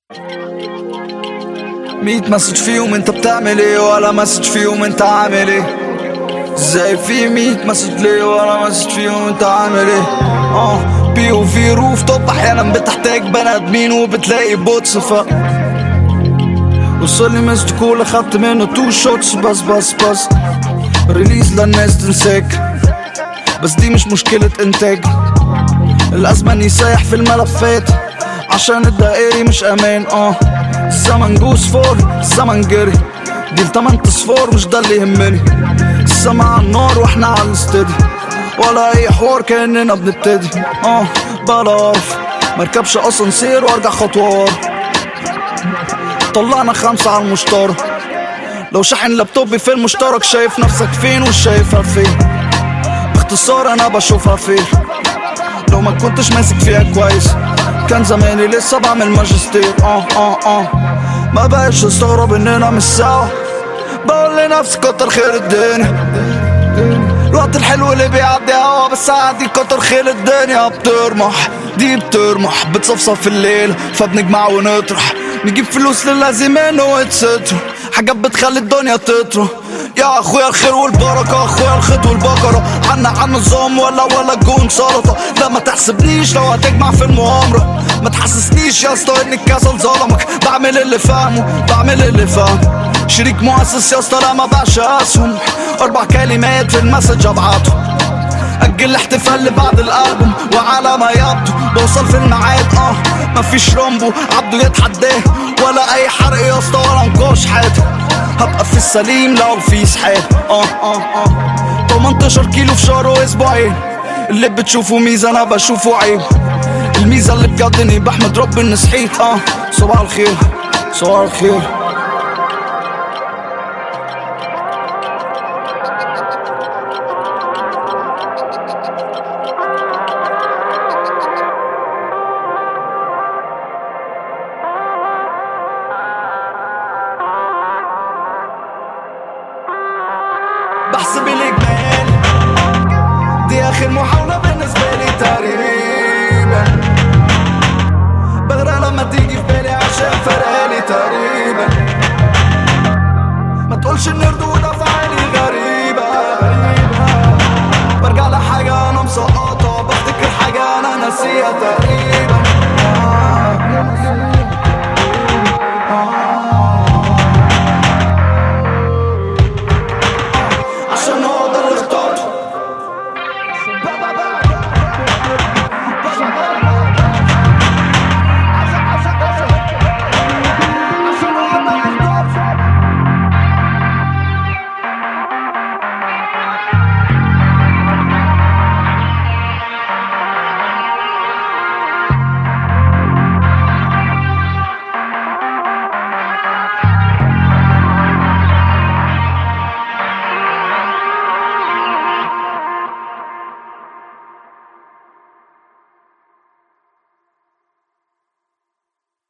100 مسج فيهم انت بتعمل ايه، ولا مسج فيهم انت عامل ايه؟ ازاي في 100 مسج ليه ولا مسج فيهم انت عامل ايه؟ بي وفي روف توب احيانا بتحتاج بني ادمين وبتلاقي بوتس وصلي مسج كول اخدت منه 2 شوتس بس ريليز للناس تنساك، بس دي مش مشكلة انتاج. الازمة اني سايح في الملفات عشان الدائري مش امان. الزمن جوز فور الزمن جري، دي ل8 صفار مش ده اللي يهمني. السما على النار واحنا على الاستدي، ولا اي حوار كأننا بنبتدي. بلا قرف مركبش اسانسير وارجع خطوة ورا. طلعنا 5 على المشترك، لو شاحن لابتوبي في المشترك شايف نفسك فين وش شايفها فين. باختصار انا بشوفها فين، لو ما كنتش ماسك فيها كويس كان زماني لسه بعمل ماجستير. ما بقاش استغرب اننا مش سوا، بقول لنفسي كتر خير الدنيا. الوقت الحلو اللي بيعدي هوا، بس عادي كتر خير الدنيا. بترمح بتصفصف في الليل، فبنجمع ونطرح نجيب فلوس للازمين ويتستروا، حاجات بتخلي الدنيا تطرح. يا اخويا الخير والبركة، اخويا الخيط والبقرة، عنا نظام ولا جون سلطة. لا ما تحسبنيش لو هتجمع في المؤامرة، ما تحسسنيش يا اسطى ان الكسل ظلمك. بعمل اللي فاهمه شريك مؤسس يا اسطى، لا ما باعش اسهم. 4 كلمات في المسج ابعته، اجل الاحتفال اللي بعد الالبوم وعلى ما يبدو بوصل في الميعاد. مفيش رامبو عبده يتحداه، ولا اي حرق يا اسطى ولا نقاش حاد. هبقى في السليم لو في سحاب. 18 كيلو في شهر واسبوعين، اللي بتشوفه ميزة انا بشوفه عيب. الميزة اللي بجد اني بحمد رب اني صحيت. صباح الخير